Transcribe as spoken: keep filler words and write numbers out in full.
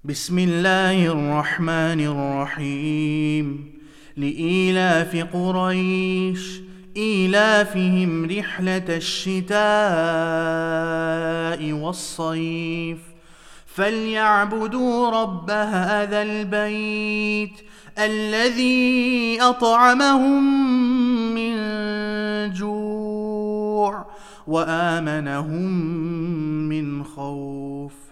بسم الله الرحمن الرحيم. لإيلاف قريش إيلافهم رحلة الشتاء والصيف فليعبدوا رب هذا البيت الذي أطعمهم من جوع وآمنهم من خوف.